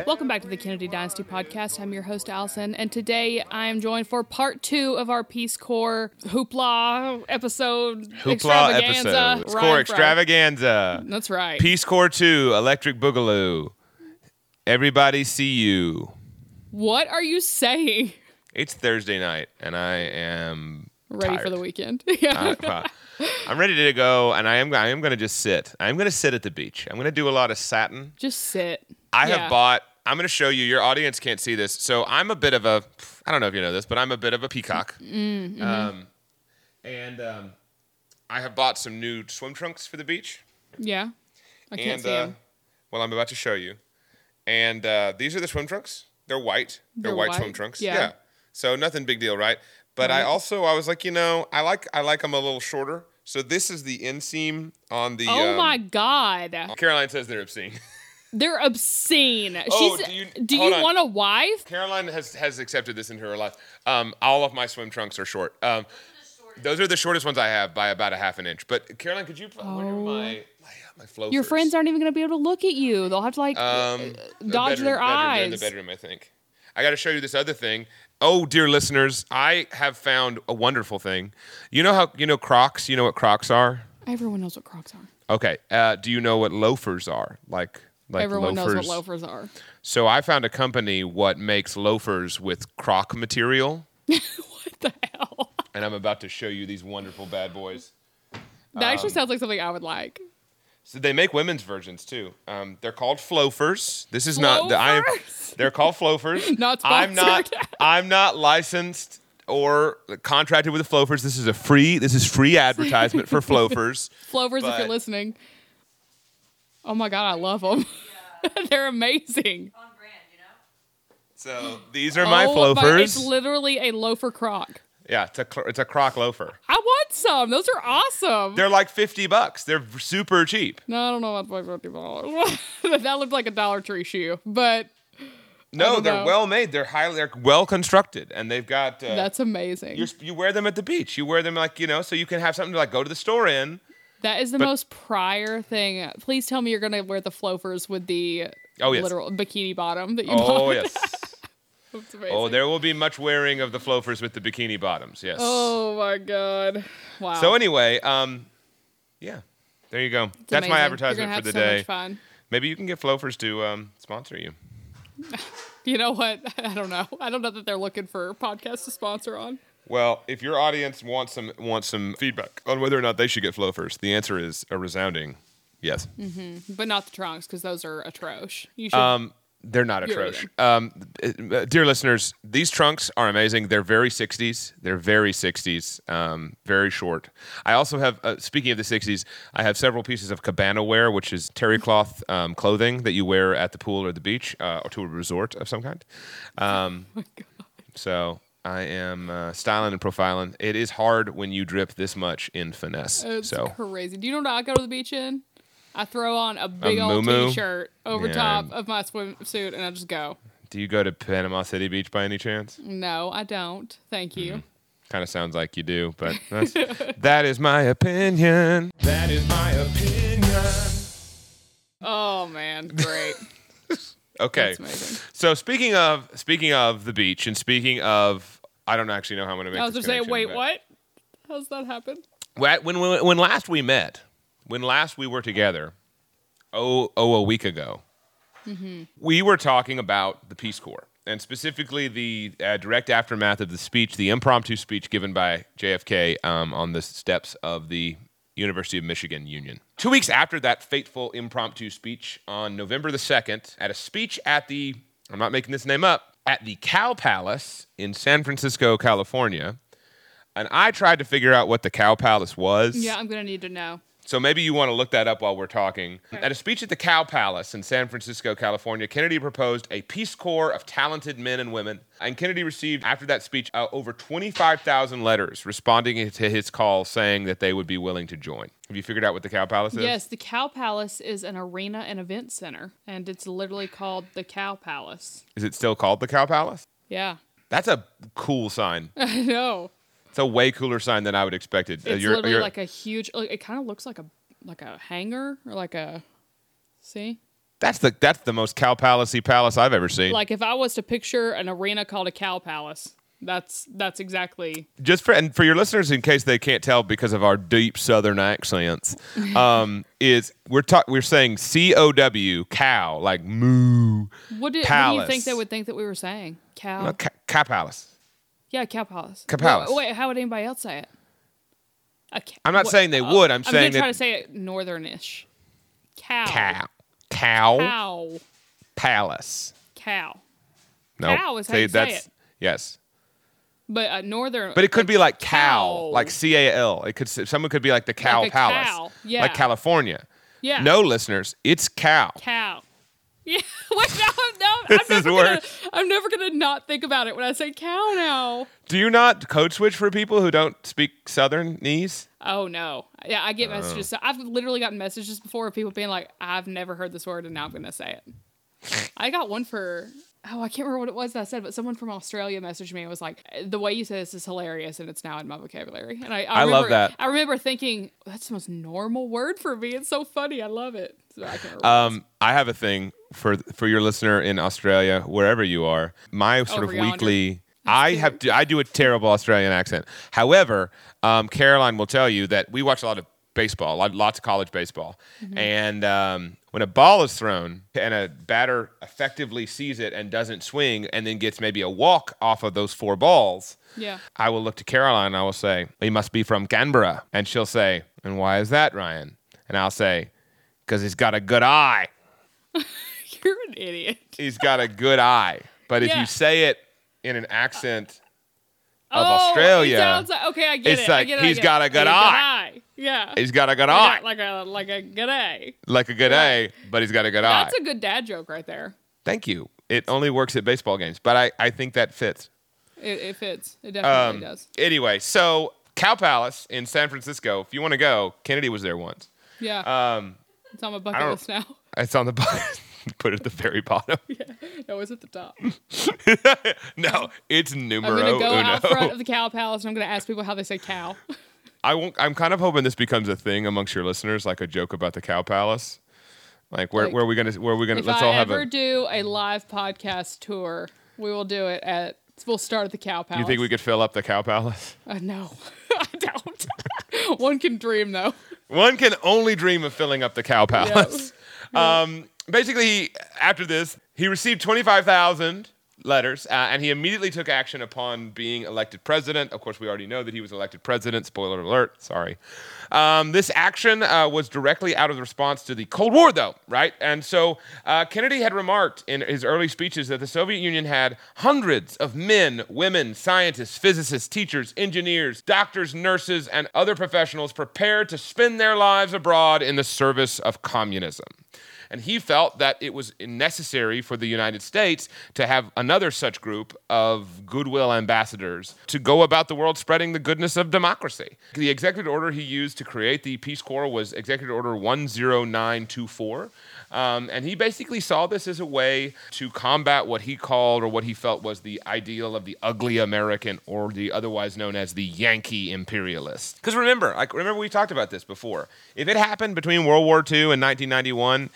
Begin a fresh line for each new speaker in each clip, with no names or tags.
Welcome back to the Kennedy Dynasty Podcast. I'm your host, Allison, and today I am joined for part 2 of our Peace Corps Hoopla episode. Extravaganza.
It's Corps Extravaganza.
That's right.
Peace Corps 2, Electric Boogaloo. Everybody see you.
What are you saying?
It's Thursday night, and I am
ready
tired.
for the weekend.
I'm ready to go, and I am going to just sit. I'm going to sit at the beach. I'm going to do a lot of satin.
Just sit.
I'm going to show you. Your audience can't see this. So I'm a bit of a, I don't know if you know this, but I'm a bit of a peacock. Mm-hmm. I have bought some new swim trunks for the beach.
Yeah. I can't see them.
Well, I'm about to show you. And these are the swim trunks. They're white. They're white swim trunks.
Yeah.
So nothing big deal, right? But right. I was like, I like them a little shorter. So this is the inseam on the.
Oh my God!
Caroline says they're obscene.
They're obscene.
Oh,
do you want a wife?
Caroline has accepted this into her life. All of my swim trunks are short. Those are the shortest ones I have by about a half an inch. But Caroline, could you? Where are my floaters?
Your friends aren't even going to be able to look at you. They'll have to dodge their eyes.
They're in the bedroom, I think. I got to show you this other thing. Oh, dear listeners, I have found a wonderful thing. You know Crocs? You know what Crocs are?
Everyone knows what Crocs are.
Okay. Do you know what loafers are? Like
everyone
loafers.
knows what loafers are.
So I found a company what makes loafers with croc material.
What the hell?
And I'm about to show you these wonderful bad boys.
That actually sounds like something I would like.
So they make women's versions too. They're called Floafers. This is they're called Floafers.
Not sponsored.
I'm not licensed or contracted with the Floafers. This is free advertisement for Floafers.
Floafers, if you're listening. Oh my God, I love them. Yeah. They're amazing.
On brand, you know?
So these are my Floafers.
It's literally a loafer croc.
Yeah, it's a croc loafer.
I want some. Those are awesome.
They're like $50. They're super cheap.
No, I don't know about $50. That looked like a Dollar Tree shoe, but
no, they're well made. They're well constructed, and they've got.
That's amazing.
You wear them at the beach. You wear them so you can have something to go to the store in.
That is the most prior thing. Please tell me you're gonna wear the Floafers with the literal bikini bottom that you bought.
Oh yes.
That's amazing.
Oh, there will be much wearing of the Floafers with the bikini bottoms, yes.
Oh, my God. Wow.
So anyway, yeah, there you go. That's
amazing.
My advertisement for the day.
Much fun.
Maybe you can get Floafers to sponsor you.
You know what? I don't know. I don't know that they're looking for podcasts to sponsor on.
Well, if your audience wants some feedback on whether or not they should get Floafers, the answer is a resounding yes.
Mm-hmm. But not the trunks, because those are atrocious. You should...
They're not atrocious. Dear listeners, these trunks are amazing. They're very 60s. Very short. I also have, speaking of the 60s, I have several pieces of cabana wear, which is terry cloth clothing that you wear at the pool or the beach or to a resort of some kind.
Oh my God.
So I am styling and profiling. It is hard when you drip this much in finesse.
It's crazy. Do you know what I go to the beach in? I throw on a big old T-shirt over top of my swimsuit, and I just go.
Do you go to Panama City Beach by any chance?
No, I don't. Thank you.
Kind of sounds like you do, but that is my opinion. That is my opinion.
Oh, man. Great.
Okay.
That's amazing.
So speaking of the beach and speaking of, I don't actually know how I'm going to make this connection.
I was going to say, wait, what? How's that happen?
When last we met, when last we were together, a week ago, we were talking about the Peace Corps, and specifically the direct aftermath of the speech, the impromptu speech given by JFK on the steps of the University of Michigan Union. 2 weeks after that fateful impromptu speech, on November the 2nd, at a speech at I'm not making this name up, at the Cow Palace in San Francisco, California, and I tried to figure out what the Cow Palace was.
Yeah, I'm going to need to know.
So maybe you want to look that up while we're talking. Okay. At a speech at the Cow Palace in San Francisco, California, Kennedy proposed a Peace Corps of talented men and women. And Kennedy received, after that speech, over 25,000 letters responding to his call saying that they would be willing to join. Have you figured out what the Cow Palace is?
Yes, the Cow Palace is an arena and event center, and it's literally called the Cow Palace.
Is it still called the Cow Palace?
Yeah.
That's a cool sign.
I know.
It's a way cooler sign than I would expect it.
It's literally like a huge. It kind of looks like a hanger or like a. See.
That's the most Cow Palace-y palace I've ever seen.
Like if I was to picture an arena called a Cow Palace, that's exactly.
Just for your listeners, in case they can't tell because of our deep Southern accents, we're saying COW, cow, like moo.
What do you think they would think that we were saying? Cow.
No, Cow Palace.
Yeah, Cow Palace.
Cow Palace.
Wait, how would anybody else say it?
I'm not saying they would. I'm saying
try to say it northernish. Cow.
Palace.
Cow.
No.
Cow is how you say it.
Yes.
But northern.
But it could be like cow, like CAL. Someone could be like the Cow
like
Palace,
cow. Yeah.
like California.
Yeah.
No, listeners, it's cow.
Cow. Yeah. Wait, no. I'm never gonna not think about it when I say cow now.
Do you not code switch for people who don't speak Southernese?
Oh no. Yeah, I get messages. So I've literally gotten messages before of people being like, "I've never heard this word, and now I'm gonna say it." I got one for. Oh, I can't remember what it was that I said, but someone from Australia messaged me and was like, the way you say this is hilarious and it's now in my vocabulary. And I
love that.
I remember thinking, that's the most normal word for me. It's so funny. I love it. So I can't remember.
I have a thing for your listener in Australia, wherever you are. My sort of weekly... I do a terrible Australian accent. However, Caroline will tell you that we watch a lot of baseball, lots of college baseball. Mm-hmm. And when a ball is thrown and a batter effectively sees it and doesn't swing and then gets maybe a walk off of those 4 balls, I will look to Caroline and I will say, he must be from Canberra. And she'll say, and why is that, Ryan? And I'll say, because he's got a good eye.
You're an idiot.
He's got a good eye. But if you say it in an accent of Australia,
it sounds like, okay, I get
it's like he's got a good eye.
Yeah,
he's got a good eye,
like a good A,
like a good A, but he's got a good eye.
That's a good dad joke right there.
Thank you. It only works at baseball games, but I think that fits.
It fits. It definitely does.
Anyway, so Cow Palace in San Francisco. If you want to go, Kennedy was there once.
Yeah. It's on my bucket list now.
It's on the bucket. Put it at the very bottom.
Yeah, no, it's at the top.
No, it's numero
uno. I'm going to go out front
uno.
of the Cow Palace and I'm going to ask people how they say cow.
I'm kind of hoping this becomes a thing amongst your listeners, like a joke about the Cow Palace. Like where are we gonna? Let's all have
If I ever do a live podcast tour, we will do it we'll start at the Cow Palace.
You think we could fill up the Cow Palace?
No, I don't. One can dream, though.
One can only dream of filling up the Cow Palace. Yeah. Basically, after this, he received 25,000 letters, and he immediately took action upon being elected president. Of course, we already know that he was elected president. Spoiler alert. Sorry. This action was directly out of the response to the Cold War, though, right? And so Kennedy had remarked in his early speeches that the Soviet Union had hundreds of men, women, scientists, physicists, teachers, engineers, doctors, nurses, and other professionals prepared to spend their lives abroad in the service of communism. And he felt that it was necessary for the United States to have another such group of goodwill ambassadors to go about the world spreading the goodness of democracy. The executive order he used to create the Peace Corps was Executive Order 10924. And he basically saw this as a way to combat what he called or what he felt was the ideal of the ugly American, or the otherwise known as the Yankee imperialist. Because remember we talked about this before. If it happened between World War II and 1991,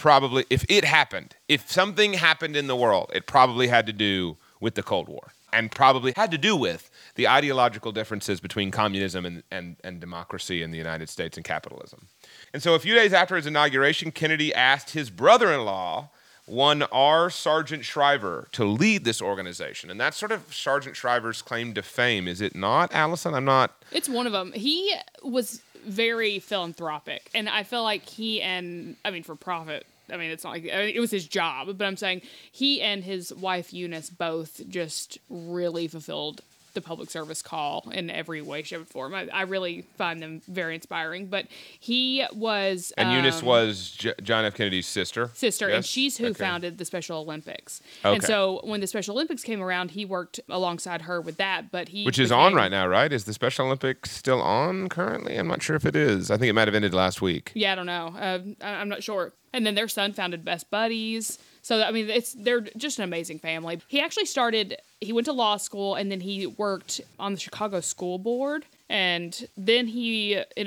if something happened in the world, it probably had to do with the Cold War, and probably had to do with the ideological differences between communism and democracy in the United States and capitalism. And so a few days after his inauguration, Kennedy asked his brother-in-law, one R. Sargent Shriver, to lead this organization. And that's sort of Sargent Shriver's claim to fame, is it not, Allison?
It's one of them. He was very philanthropic, and I feel like for profit. It's not like it was his job, but I'm saying he and his wife Eunice both just really fulfilled the public service call in every way, shape, or form. I really find them very inspiring. But he was...
And Eunice was John F. Kennedy's sister?
Sister,
yes?
And she's who founded the Special Olympics.
Okay.
And so when the Special Olympics came around, he worked alongside her with that, but
Which is on right now, right? Is the Special Olympics still on currently? I'm not sure if it is. I think it might have ended last week.
Yeah, I don't know. I'm not sure. And then their son founded Best Buddies. So, they're just an amazing family. He actually he went to law school, and then he worked on the Chicago School Board. And then he ended up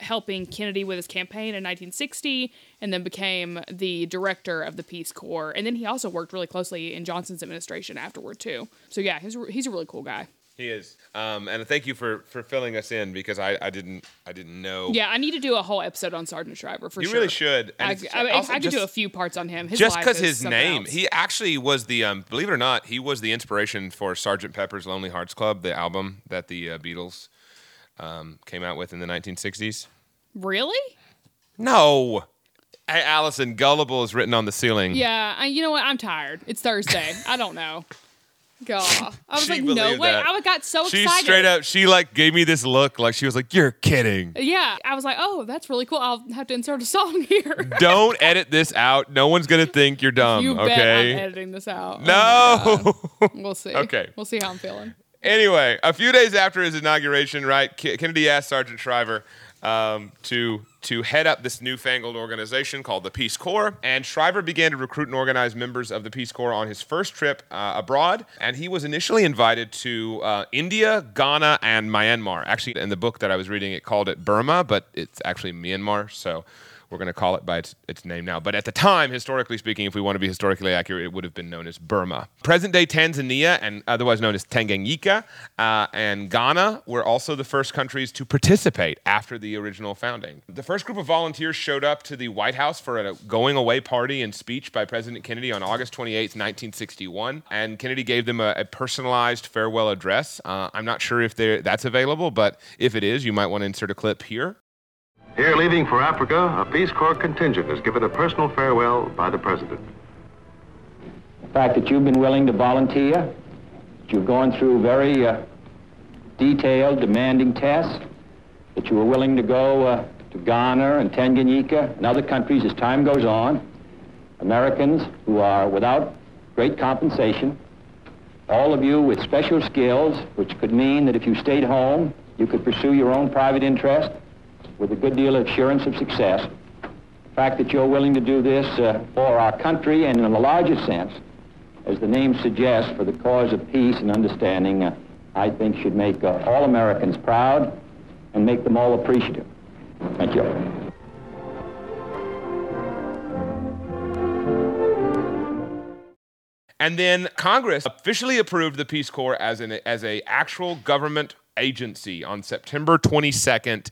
helping Kennedy with his campaign in 1960, and then became the director of the Peace Corps. And then he also worked really closely in Johnson's administration afterward, too. So, yeah, he's a really cool guy.
He is. And thank you for filling us in, because I didn't know.
Yeah, I need to do a whole episode on Sergeant Shriver for
you
sure.
You really should.
And I could do a few parts on him. His
just
because
his name. He actually was the, believe it or not, he was the inspiration for Sgt. Pepper's Lonely Hearts Club, the album that the Beatles came out with in the 1960s.
Really?
No. Hey, Allison, Gullible is written on the ceiling.
Yeah, you know what? I'm tired. It's Thursday. I don't know. God. I was
She
like, no
believed
way.
that.
I got so
She
excited.
straight up, she like gave me this look like she was like, you're kidding.
Yeah. I was like, oh, that's really cool. I'll have to insert a song here.
Don't edit this out. No one's going to think you're dumb,
You bet
okay?
I'm editing this out.
No.
Oh my God. We'll see.
Okay.
We'll see how I'm feeling.
Anyway, a few days after his inauguration, right, Kennedy asked Sergeant Shriver to head up this newfangled organization called the Peace Corps. And Shriver began to recruit and organize members of the Peace Corps on his first trip abroad. And he was initially invited to India, Ghana, and Myanmar. Actually, in the book that I was reading, it called it Burma, but it's actually Myanmar. So we're going to call it by its name now. But at the time, historically speaking, if we want to be historically accurate, it would have been known as Burma. Present-day Tanzania, and otherwise known as Tanganyika, and Ghana were also the first countries to participate after the original founding. The first group of volunteers showed up to the White House for a going-away party and speech by President Kennedy on August 28, 1961, and Kennedy gave them a personalized farewell address. I'm not sure if that's available, but if it is, you might want to insert a clip here.
Here, leaving for Africa, a Peace Corps contingent is given a personal farewell by the President.
The fact that you've been willing to volunteer, that you've gone through very detailed, demanding tests, that you were willing to go to Ghana and Tanganyika and other countries as time goes on, Americans who are without great compensation, all of you with special skills, which could mean that if you stayed home, you could pursue your own private interest with a good deal of assurance of success. The fact that you're willing to do this for our country and in a larger sense, as the name suggests, for the cause of peace and understanding, I think should make all Americans proud and make them all appreciative. Thank you.
And then Congress officially approved the Peace Corps as a actual government agency on September 22nd,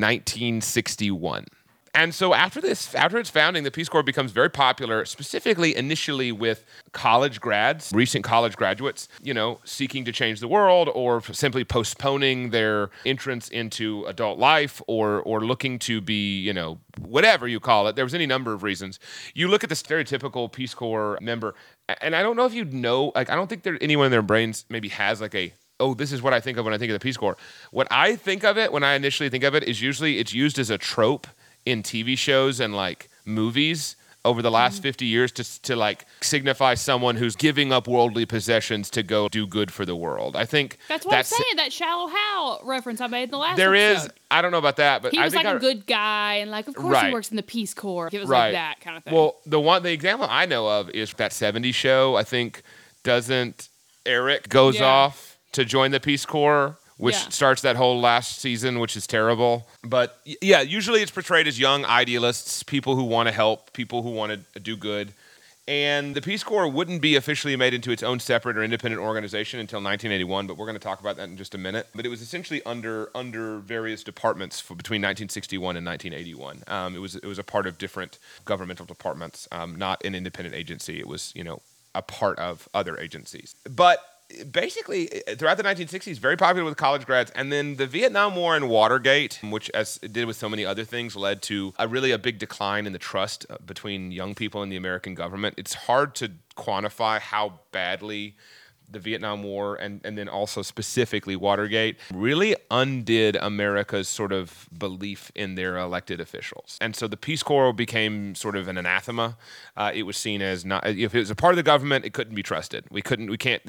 1961. And so after its founding, the Peace Corps becomes very popular, specifically initially with college grads, recent college graduates, seeking to change the world or simply postponing their entrance into adult life or looking to be, whatever you call it. There was any number of reasons. You look at the stereotypical Peace Corps member, and I don't know if I don't think anyone in their brains maybe has this is what I think of when I think of the Peace Corps. What I think of it, when I initially think of it, is usually it's used as a trope in TV shows and movies over the last 50 years to signify someone who's giving up worldly possessions to go do good for the world. I think
that's what I'm saying. That Shallow Hal reference I made in the last
there
episode.
Is. I don't know about that, but
he was a good guy, and of course he works in the Peace Corps. It was like that kind of thing.
Well, the example I know of is that 70s show. I think doesn't Eric goes off to join the Peace Corps, which starts that whole last season, which is terrible. But yeah, usually it's portrayed as young idealists, people who want to help, people who want to do good. And the Peace Corps wouldn't be officially made into its own separate or independent organization until 1981, but we're going to talk about that in just a minute. But it was essentially under various departments between 1961 and 1981. It was a part of different governmental departments, not an independent agency. It was, a part of other agencies. But basically, throughout the 1960s, very popular with college grads. And then the Vietnam War and Watergate, which, as it did with so many other things, led to a big decline in the trust between young people and the American government. It's hard to quantify how badly the Vietnam War and then also specifically Watergate really undid America's sort of belief in their elected officials. And so the Peace Corps became sort of an anathema. It was seen as not, if it was a part of the government, it couldn't be trusted. We can't,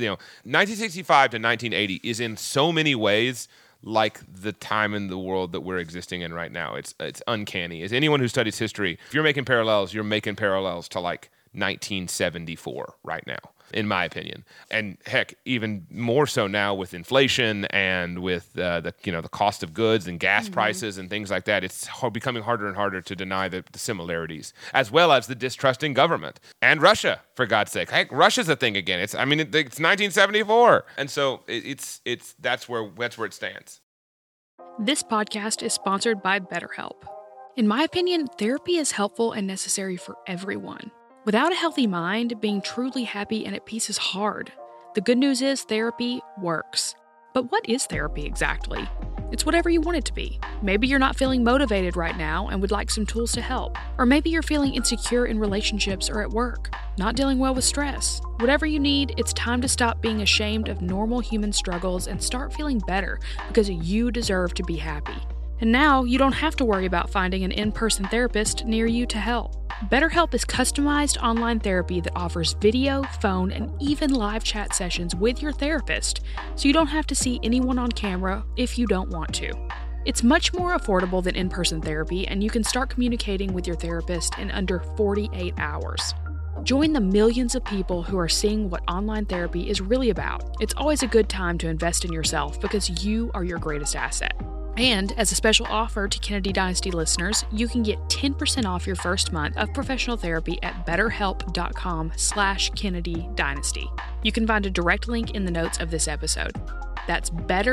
1965 to 1980 is in so many ways like the time in the world that we're existing in right now. It's uncanny. As anyone who studies history, if you're making parallels, you're making parallels to 1974 right now, in my opinion. And heck, even more so now with inflation and with the cost of goods and gas prices and things like that. It's becoming harder and harder to deny the similarities, as well as the distrust in government and Russia, for God's sake. Heck, Russia's a thing again. It's 1974, and so that's where it stands.
This podcast is sponsored by BetterHelp. In my opinion, therapy is helpful and necessary for everyone. Without a healthy mind, being truly happy and at peace is hard. The good news is therapy works. But what is therapy exactly? It's whatever you want it to be. Maybe you're not feeling motivated right now and would like some tools to help. Or maybe you're feeling insecure in relationships or at work, not dealing well with stress. Whatever you need, it's time to stop being ashamed of normal human struggles and start feeling better because you deserve to be happy. And now you don't have to worry about finding an in-person therapist near you to help. BetterHelp is customized online therapy that offers video, phone, and even live chat sessions with your therapist, so you don't have to see anyone on camera if you don't want to. It's much more affordable than in-person therapy, and you can start communicating with your therapist in under 48 hours. Join the millions of people who are seeing what online therapy is really about. It's always a good time to invest in yourself because you are your greatest asset. And as a special offer to Kennedy Dynasty listeners, you can get 10% off your first month of professional therapy at betterhelp.com/Kennedy Dynasty. You can find a direct link in the notes of this episode. That's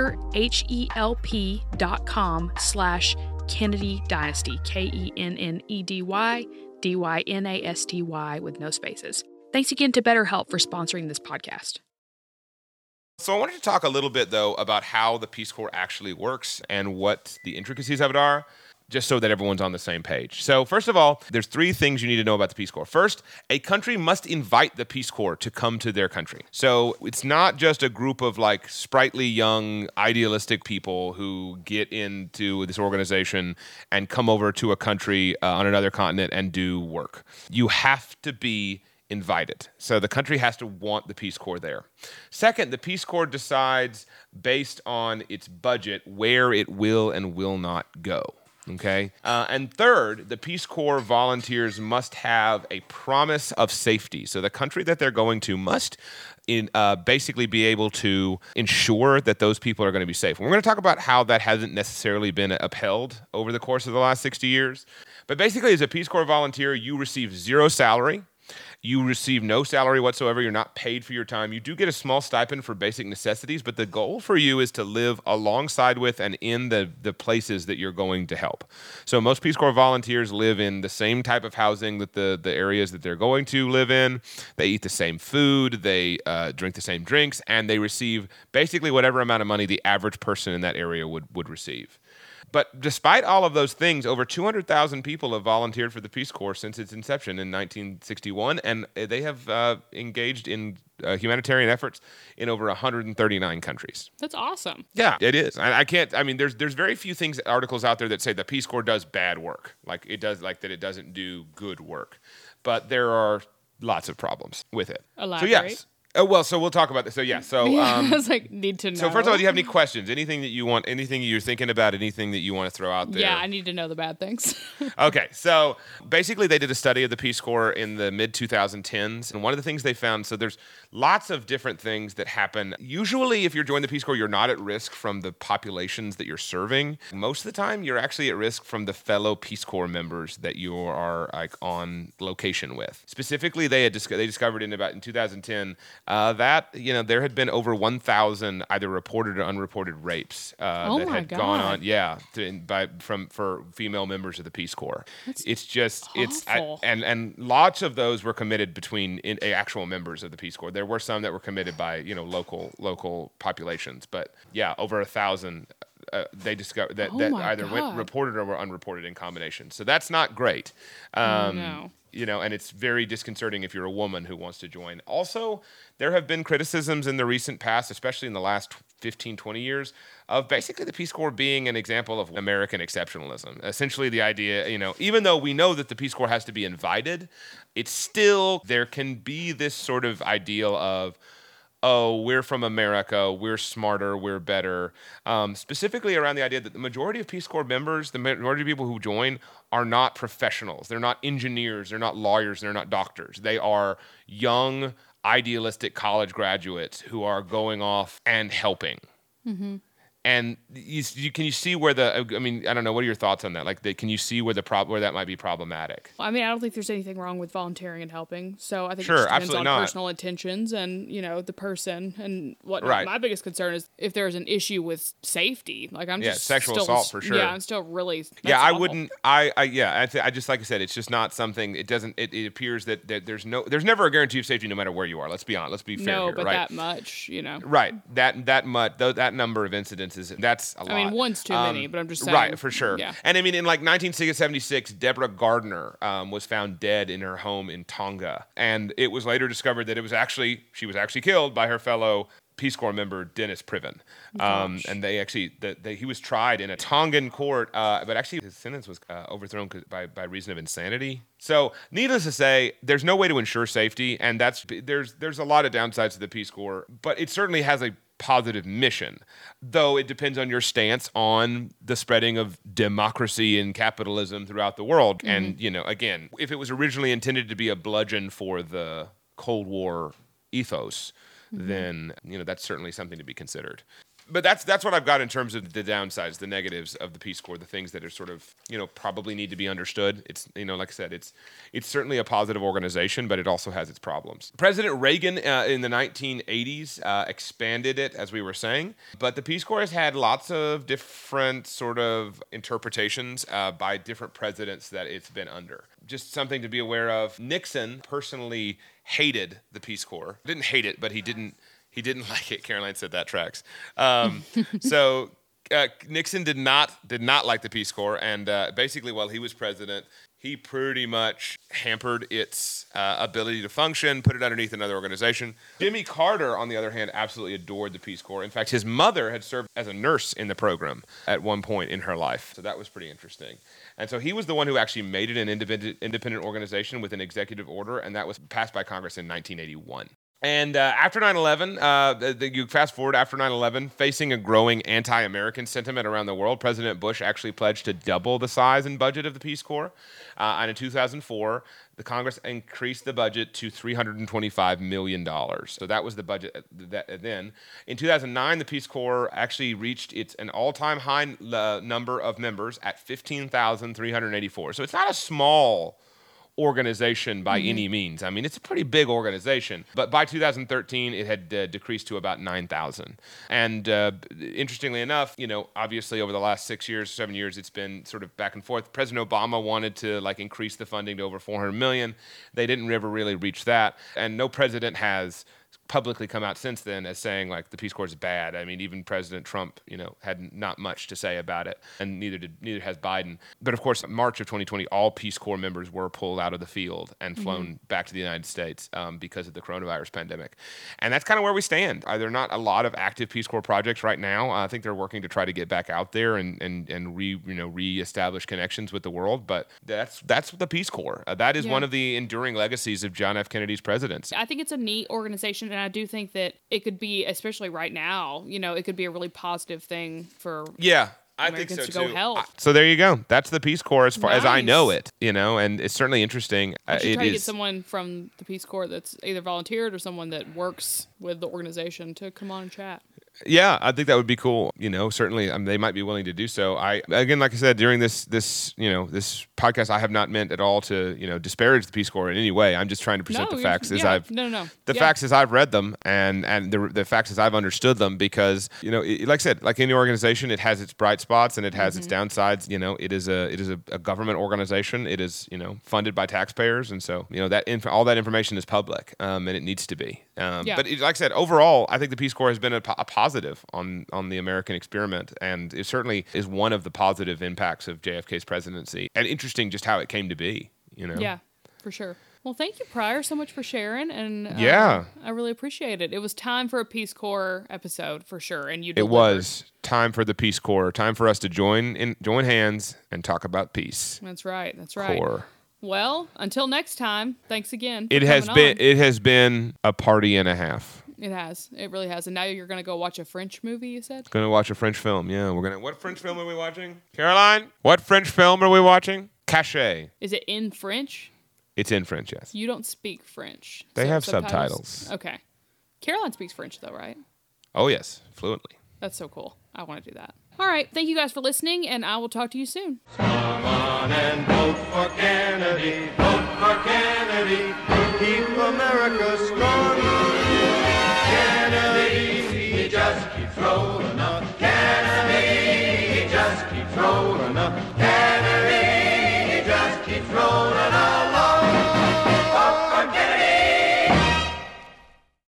betterhelp.com/Kennedy Dynasty, KENNEDY with no spaces. Thanks again to BetterHelp for sponsoring this podcast.
So I wanted to talk a little bit, though, about how the Peace Corps actually works and what the intricacies of it are, just so that everyone's on the same page. So first of all, there's 3 things you need to know about the Peace Corps. First, a country must invite the Peace Corps to come to their country. So it's not just a group of like sprightly, young, idealistic people who get into this organization and come over to a country on another continent and do work. You have to be invited. So the country has to want the Peace Corps there. Second, the Peace Corps decides based on its budget where it will and will not go. Okay? And third, the Peace Corps volunteers must have a promise of safety. So the country that they're going to must basically be able to ensure that those people are going to be safe. And we're going to talk about how that hasn't necessarily been upheld over the course of the last 60 years. But basically, as a Peace Corps volunteer, you receive 0 salary. You receive no salary whatsoever. You're not paid for your time. You do get a small stipend for basic necessities, but the goal for you is to live alongside with and in the places that you're going to help. So most Peace Corps volunteers live in the same type of housing that the areas that they're going to live in. They eat the same food, they drink the same drinks, and they receive basically whatever amount of money the average person in that area would receive. But despite all of those things, over 200,000 people have volunteered for the Peace Corps since its inception in 1961, and they have engaged in humanitarian efforts in over 139 countries.
That's awesome.
Yeah, it is. There's very few articles out there that say the Peace Corps does bad work, like it doesn't do good work. But there are lots of problems with it.
Elaborate.
So yes. Oh, well, so we'll talk about this. So, yeah. So,
I was like, need to know.
So, first of all, do you have any questions? Anything that you want, anything you're thinking about, anything that you want to throw out there?
Yeah, I need to know the bad things.
Okay. So, basically, they did a study of the Peace Corps in the mid-2010s. And one of the things they found, so there's lots of different things that happen. Usually, if you're joining the Peace Corps, you're not at risk from the populations that you're serving. Most of the time, you're actually at risk from the fellow Peace Corps members that you are like on location with. Specifically, they discovered in 2010 that there had been over 1,000 either reported or unreported rapes that had gone on, for female members of the Peace Corps. It's awful. And lots of those were committed between actual members of the Peace Corps. There were some that were committed by local populations, but yeah, over 1,000. They discovered that either went reported or were unreported in combination. So that's not great. No. And it's very disconcerting if you're a woman who wants to join. Also, there have been criticisms in the recent past, especially in the last 15, 20 years, of basically the Peace Corps being an example of American exceptionalism. Essentially the idea, even though we know that the Peace Corps has to be invited, it's still, there can be this sort of ideal of, oh, we're from America, we're smarter, we're better. Specifically around the idea that the majority of Peace Corps members, the majority of people who join, are not professionals. They're not engineers, they're not lawyers, they're not doctors. They are young, idealistic college graduates who are going off and helping. Mm-hmm. And can you see where I don't know. What are your thoughts on that? Like, can you see where where that might be problematic?
I mean, I don't think there's anything wrong with volunteering and helping. So I think
Sure,
it just depends
absolutely
on
not.
personal intentions and, the person and whatnot.
Right.
My biggest concern is if there's an issue with safety. Like, I'm just
sexual
still,
assault for sure.
Yeah, I'm still really.
Yeah, I
awful.
wouldn't. I just, like I said, it's just not something. It doesn't. It appears that there's never a guarantee of safety no matter where you are. Let's be honest. Let's be fair
No,
here,
but
right?
that much,
Right. That much. That number of incidences. That's a lot.
I mean, one's too many, but I'm just saying.
Right, for sure.
Yeah.
And I mean, in like 1976, Deborah Gardner was found dead in her home in Tonga, and it was later discovered that she was actually killed by her fellow Peace Corps member Dennis Priven. And he was tried in a Tongan court, but actually his sentence was overthrown by reason of insanity. So, needless to say, there's no way to ensure safety, and there's a lot of downsides to the Peace Corps, but it certainly has a positive mission, though it depends on your stance on the spreading of democracy and capitalism throughout the world. And, again, if it was originally intended to be a bludgeon for the Cold War ethos, then, that's certainly something to be considered. But that's what I've got in terms of the downsides, the negatives of the Peace Corps, the things that are sort of, probably need to be understood. It's, like I said, it's certainly a positive organization, but it also has its problems. President Reagan in the 1980s expanded it, as we were saying, but the Peace Corps has had lots of different sort of interpretations by different presidents that it's been under. Just something to be aware of. Nixon personally hated the Peace Corps. Didn't hate it, but he didn't like it. Caroline said that tracks. So Nixon did not like the Peace Corps, and basically while he was president, he pretty much hampered its ability to function, put it underneath another organization. Jimmy Carter, on the other hand, absolutely adored the Peace Corps. In fact, his mother had served as a nurse in the program at one point in her life, so that was pretty interesting. And so he was the one who actually made it an independent organization with an executive order, and that was passed by Congress in 1981. And after 9/11, you fast forward after 9/11, facing a growing anti-American sentiment around the world, President Bush actually pledged to double the size and budget of the Peace Corps. And in 2004, the Congress increased the budget to $325 million. So that was the budget then. In 2009, the Peace Corps actually reached an all-time high number of members at 15,384. So it's not a small organization by any means. I mean, it's a pretty big organization. But by 2013, it had decreased to about 9,000. And interestingly enough, obviously over the last 7 years, it's been sort of back and forth. President Obama wanted to increase the funding to over $400 million. They didn't ever really reach that. And no president has publicly come out since then as saying the Peace Corps is bad. I mean, even President Trump, had not much to say about it, and neither has Biden. But of course, March of 2020, all Peace Corps members were pulled out of the field and flown back to the United States because of the coronavirus pandemic. And that's kind of where we stand. There are not a lot of active Peace Corps projects right now. I think they're working to try to get back out there and reestablish connections with the world. But that's the Peace Corps. That is one of the enduring legacies of John F. Kennedy's presidency.
I think it's a neat organization, and I do think that it could be, especially right now, it could be a really positive thing for
I
Americans
think so
to go
too.
help.
So there you go. That's the Peace Corps as far as I
Nice.
know it, and it's certainly interesting.
I should
It
try to get
is.
someone from the Peace Corps that's either volunteered or someone that works with the organization to come on and chat.
Yeah, I think that would be cool. Certainly they might be willing to do so. Again, like I said, during this podcast, I have not meant at all to disparage the Peace Corps in any way. I'm just trying to present the facts as I've facts as I've read them and the facts as I've understood them. Because like I said, like any organization, it has its bright spots and it has its downsides. It is a government organization. It is funded by taxpayers, and so all that information is public, and it needs to be. But like I said, overall, I think the Peace Corps has been a positive on the American experiment, and it certainly is one of the positive impacts of JFK's presidency. And interesting just how it came to be,
Yeah, for sure. Well, thank you, Pryor, so much for sharing, and I really appreciate it. It was time for a Peace Corps episode for sure, and you delivered.
It was time for the Peace Corps, time for us to join hands and talk about peace.
That's right.
Corps.
Well, until next time, thanks again. For
It has been a party and a half.
It has. It really has. And now you're going to go watch a French movie, you said?
Gonna watch a French film. Yeah, we're gonna. What French film are we watching? Caroline, what French film are we watching? Cachet.
Is it in French?
It's in French, yes.
You don't speak French.
They have subtitles.
Okay. Caroline speaks French, though, right?
Oh, yes, fluently.
That's so cool. I want to do that. All right. Thank you guys for listening, and I will talk to you soon.
Come on and vote for Kennedy. Vote for Kennedy. Keep America strong. Kennedy, he just keeps rolling up. Kennedy, he just keeps rolling up.